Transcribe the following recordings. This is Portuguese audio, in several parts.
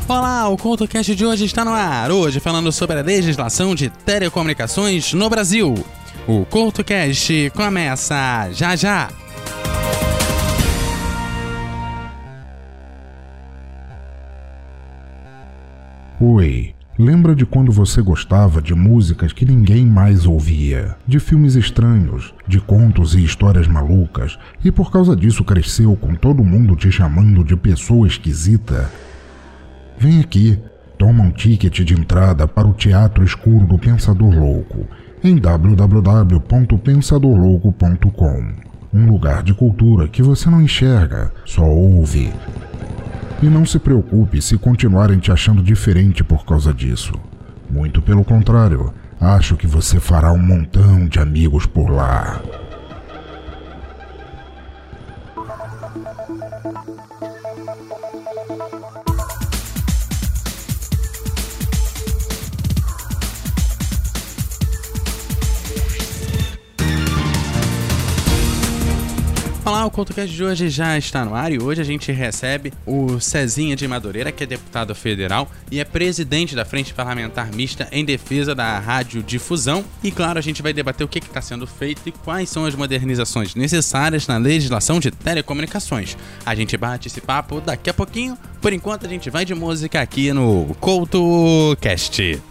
Olá, o CoutoCast de hoje está no ar. Hoje falando sobre a legislação de telecomunicações no Brasil. O CoutoCast começa já já. Oi, lembra de quando você gostava de músicas que ninguém mais ouvia? De filmes estranhos, de contos e histórias malucas, e por causa disso cresceu com todo mundo te chamando de pessoa esquisita? Vem aqui, toma um ticket de entrada para o Teatro Escuro do Pensador Louco, em www.pensadorlouco.com. Um lugar de cultura que você não enxerga, só ouve. E não se preocupe se continuarem te achando diferente por causa disso. Muito pelo contrário, acho que você fará um montão de amigos por lá. Olá, o CoutoCast de hoje já está no ar e hoje a gente recebe o Cezinha de Madureira, que é deputado federal e é presidente da Frente Parlamentar Mista em defesa da radiodifusão. E claro, a gente vai debater o que está sendo feito e quais são as modernizações necessárias na legislação de telecomunicações. A gente bate esse papo daqui a pouquinho. Por enquanto a gente vai de música aqui no CoutoCast.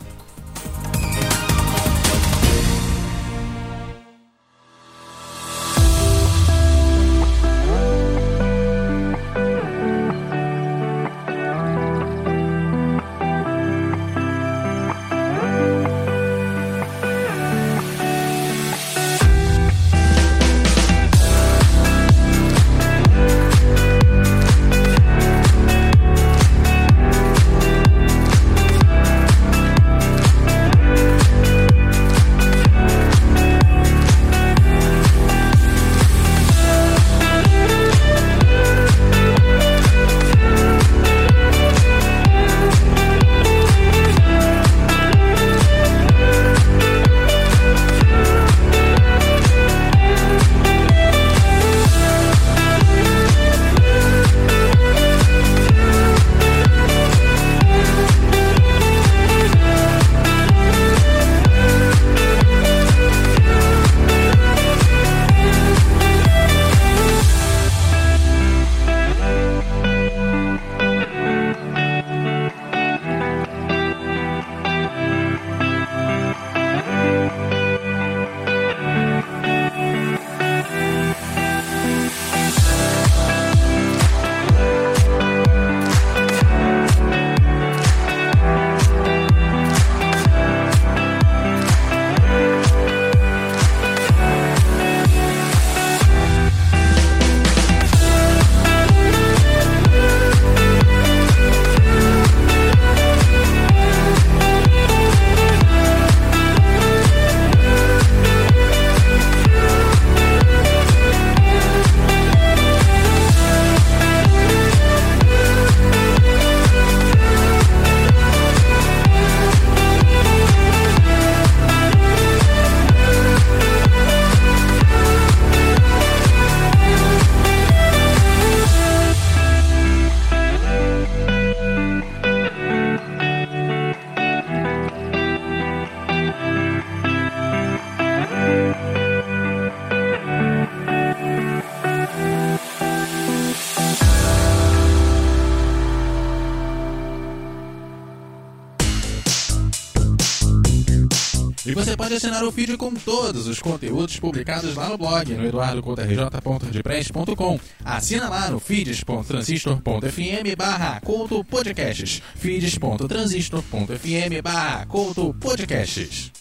E você pode assinar o feed com todos os conteúdos publicados lá no blog, no eduardocoutorj.wordpress.com. Assina lá no feeds.transistor.fm/coutopodcasts, feeds.transistor.fm/coutopodcasts.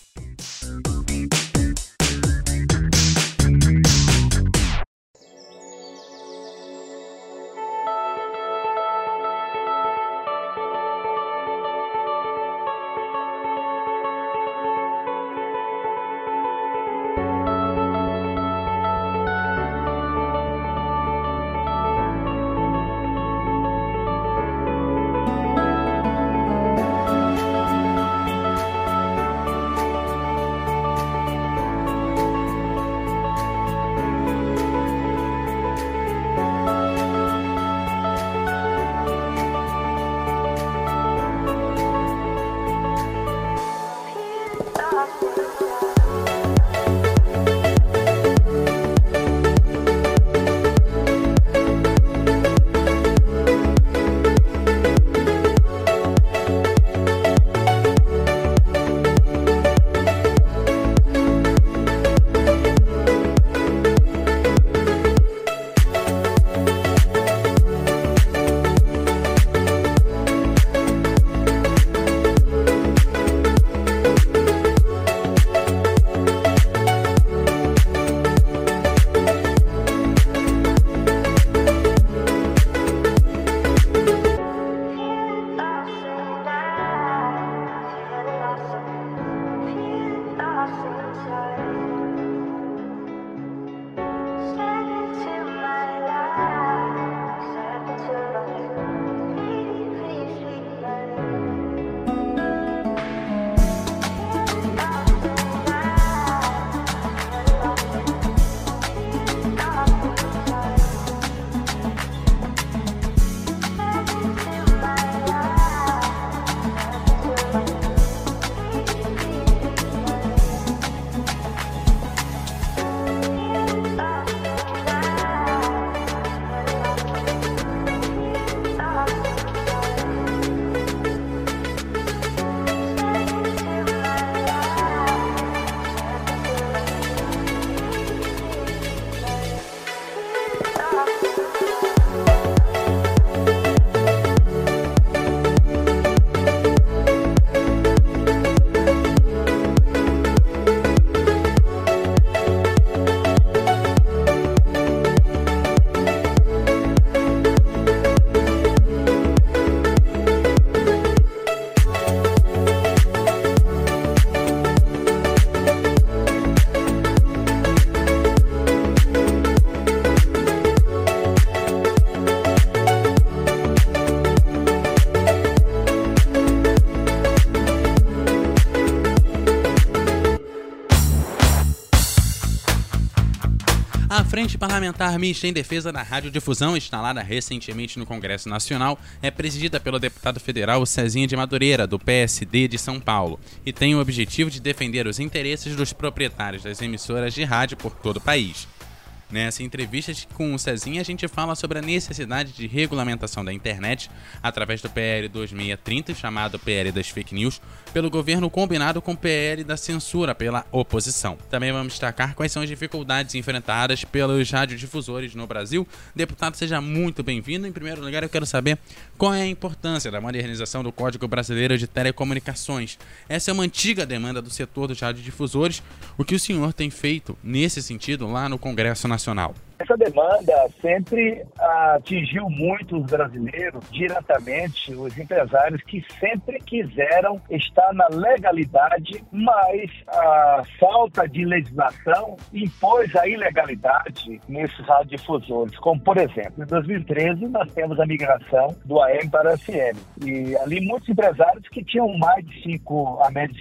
Frente Parlamentar Mista em Defesa da Radiodifusão, instalada recentemente no Congresso Nacional, é presidida pelo deputado federal Cezinha de Madureira, do PSD de São Paulo, e tem o objetivo de defender os interesses dos proprietários das emissoras de rádio por todo o país. Nessa entrevista com o Cezinha, a gente fala sobre a necessidade de regulamentação da internet através do PL 2630, chamado PL das Fake News, pelo governo combinado com o PL da censura pela oposição. Também vamos destacar quais são as dificuldades enfrentadas pelos radiodifusores no Brasil. Deputado, seja muito bem-vindo. Em primeiro lugar, eu quero saber qual é a importância da modernização do Código Brasileiro de Telecomunicações. Essa é uma antiga demanda do setor dos radiodifusores. O que o senhor tem feito nesse sentido lá no Congresso Nacional? Essa demanda sempre atingiu muitos brasileiros diretamente, os empresários que sempre quiseram estar na legalidade, mas a falta de legislação impôs a ilegalidade nesses radiodifusores. Como, por exemplo, em 2013 nós temos a migração do AM para o FM. E ali muitos empresários que tinham mais de 5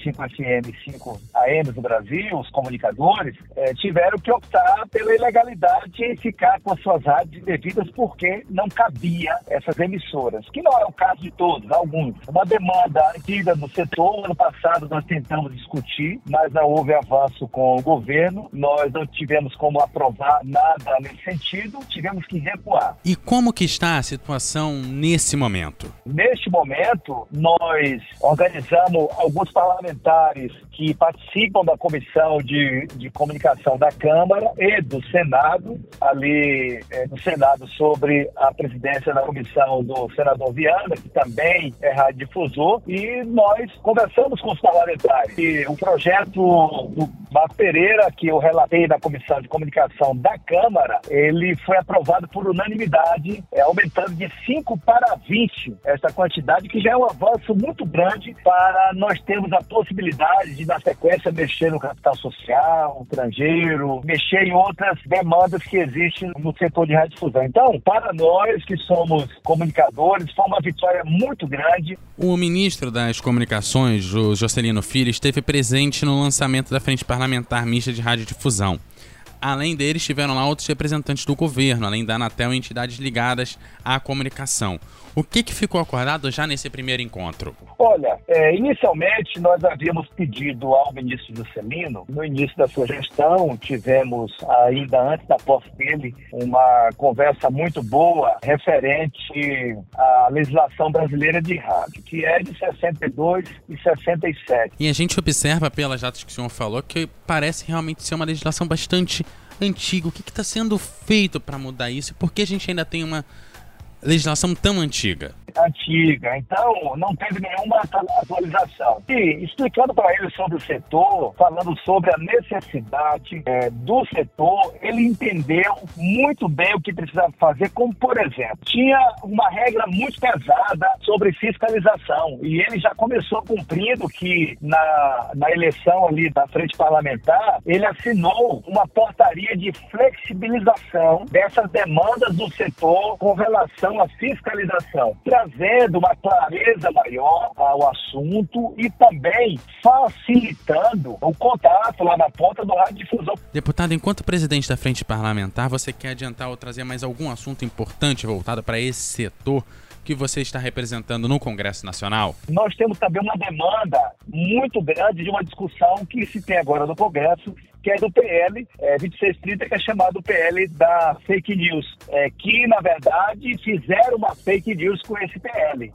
FM, 5 AMs no Brasil, os comunicadores, tiveram que optar pela ilegalidade e ficar com as suas rádios devidas porque não cabia essas emissoras, que não é o caso de todos, alguns. Uma demanda antiga no setor, ano passado nós tentamos discutir, mas não houve avanço com o governo, nós não tivemos como aprovar nada nesse sentido, tivemos que recuar. E como que está a situação nesse momento? Neste momento, nós organizamos alguns parlamentares que participam da Comissão de Comunicação da Câmara e do Senado, ali no Senado, sobre a presidência da comissão do senador Viana, que também é radiodifusor, e nós conversamos com os parlamentares. E o projeto do Marco Pereira, que eu relatei na Comissão de Comunicação da Câmara, ele foi aprovado por unanimidade, aumentando de 5 para 20 essa quantidade, que já é um avanço muito grande para nós termos a possibilidade de, na sequência, mexer no capital social, estrangeiro, mexer em outras demandas que existem no setor de radiodifusão. Então, para nós que somos comunicadores, foi uma vitória muito grande. O ministro das Comunicações, o Jocelino Filho, esteve presente no lançamento da Frente Parlamentar Mista de Radiodifusão. Além deles, estiveram lá outros representantes do governo, além da Anatel e entidades ligadas à comunicação. O que ficou acordado já nesse primeiro encontro? Olha, inicialmente nós havíamos pedido ao ministro Jocelino, no início da sua gestão, tivemos ainda antes da posse dele uma conversa muito boa referente à legislação brasileira de rádio, que é de 62 e 67. E a gente observa pelas datas que o senhor falou que parece realmente ser uma legislação bastante antiga. O que está sendo feito para mudar isso? E por que a gente ainda tem uma legislação tão antiga? Então não teve nenhuma atualização. E explicando para ele sobre o setor, falando sobre a necessidade do setor, ele entendeu muito bem o que precisava fazer, como, por exemplo, tinha uma regra muito pesada sobre fiscalização, e ele já começou cumprindo que na eleição ali da frente parlamentar, ele assinou uma portaria de flexibilização dessas demandas do setor com relação à fiscalização, trazendo uma clareza maior ao assunto e também facilitando o contato lá na ponta do radiodifusor. Deputado, enquanto presidente da Frente Parlamentar, você quer adiantar ou trazer mais algum assunto importante voltado para esse setor que você está representando no Congresso Nacional? Nós temos também uma demanda muito grande de uma discussão que se tem agora no Congresso, que é do PL 2630, que é chamado PL da Fake News, que, na verdade, fizeram uma fake news com esse PL.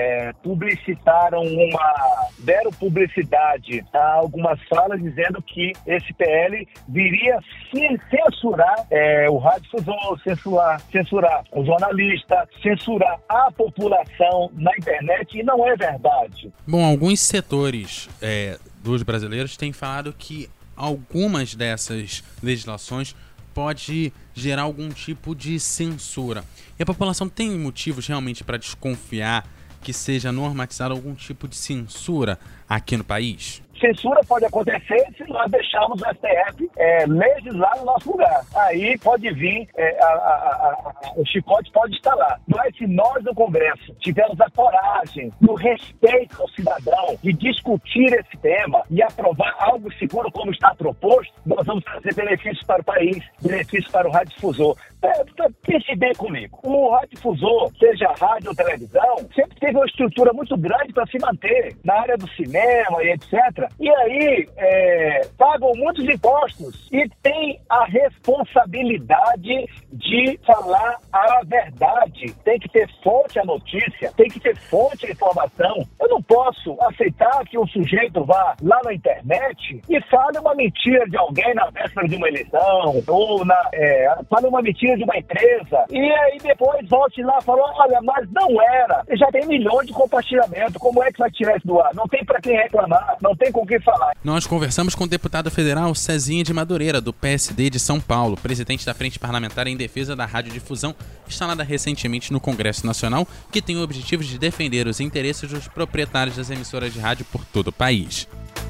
Deram publicidade a algumas falas dizendo que esse PL viria censurar o radiodifusor, censurar o jornalista, censurar a população na internet, e não é verdade. Bom, alguns setores dos brasileiros têm falado que algumas dessas legislações pode gerar algum tipo de censura. E a população tem motivos realmente para desconfiar que seja normatizado algum tipo de censura aqui no país? Censura pode acontecer se nós deixarmos o STF legislar no nosso lugar. Aí pode vir, o chicote pode estar lá. Mas se nós no Congresso tivermos a coragem, no respeito ao cidadão, de discutir esse tema e aprovar algo seguro como está proposto, nós vamos trazer benefícios para o país, benefícios para o radiodifusor. Pense bem comigo. O radiodifusor, seja rádio ou televisão, sempre teve uma estrutura muito grande para se manter na área do cinema e etc. E aí pagam muitos impostos e tem a responsabilidade de falar a verdade. Tem que ter fonte à notícia, tem que ter fonte à informação. Eu não posso aceitar que um sujeito vá lá na internet e fale uma mentira de alguém na véspera de uma eleição, ou fale uma mentira de uma empresa, e aí depois volte lá e fale, olha, mas não era. Já tem milhões de compartilhamentos, como é que vai tirar isso do ar? Não tem para quem reclamar, não tem com quem falar. Nós conversamos com o deputado federal Cezinha de Madureira, do PSD de São Paulo, presidente da Frente Parlamentar em Defesa da Radiodifusão, instalada recentemente no Congresso Nacional, que tem o objetivo de defender os interesses dos proprietários das emissoras de rádio por todo o país.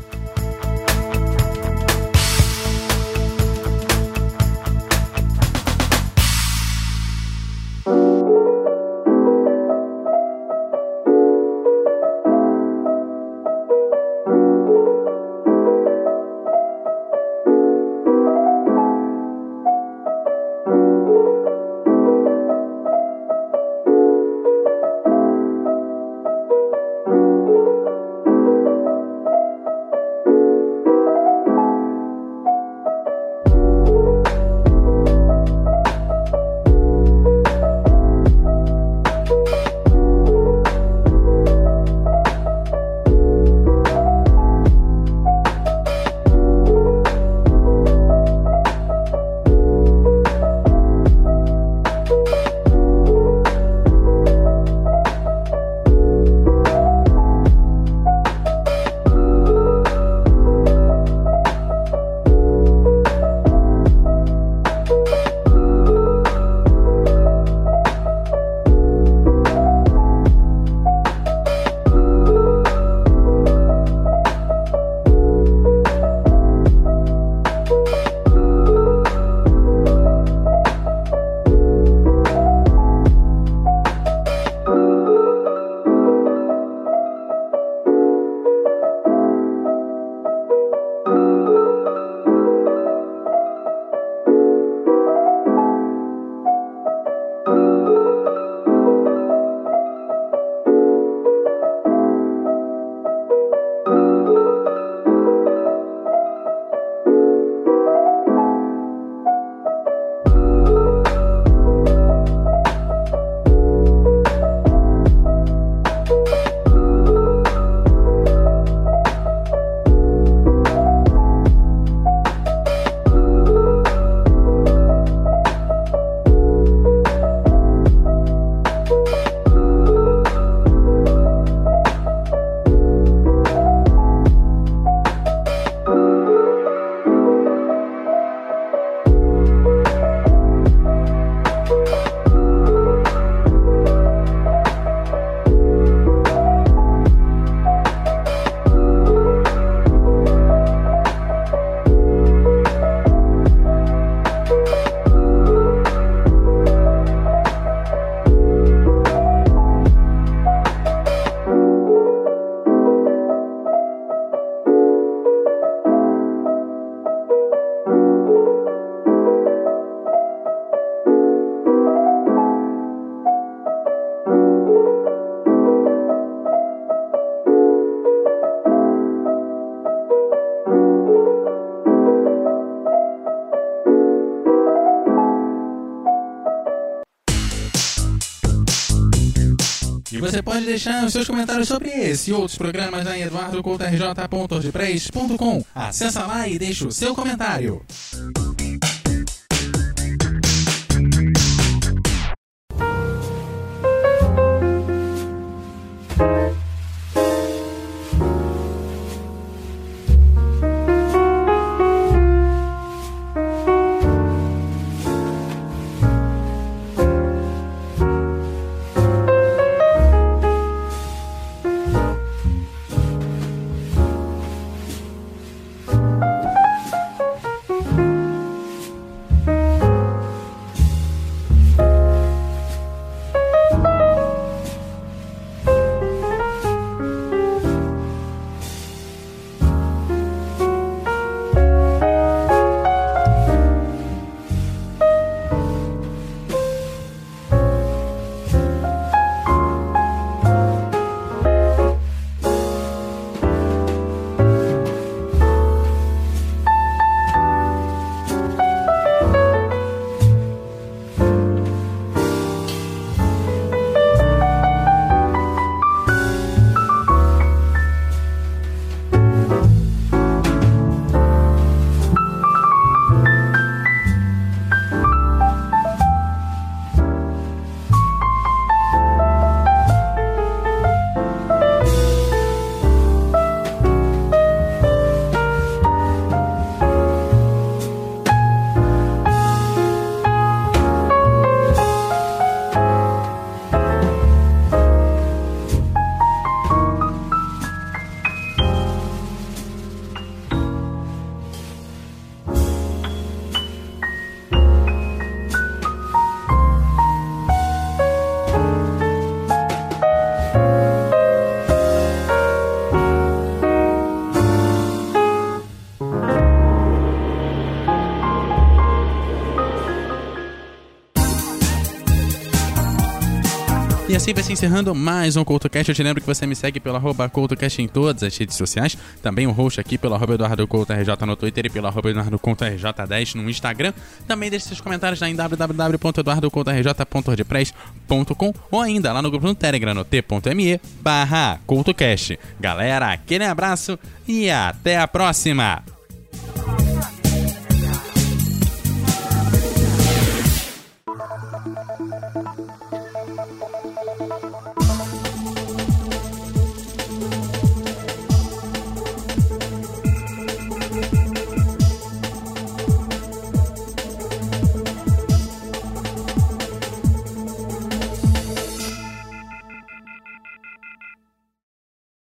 E você pode deixar os seus comentários sobre esse e outros programas em eduardocoutorj.wordpress.com. Acesse lá e deixe o seu comentário. E assim vai se encerrando mais um CoutoCast. Eu te lembro que você me segue pelo @CoutoCast em todas as redes sociais. Também o host aqui pelo @EduardoCoutoRJ no Twitter e pelo @EduardoCoutoRJ10 no Instagram. Também deixe seus comentários lá em www.eduardocoutorj.wordpress.com ou ainda lá no grupo no Telegram no t.me/CoutoCast. Galera, aquele abraço e até a próxima!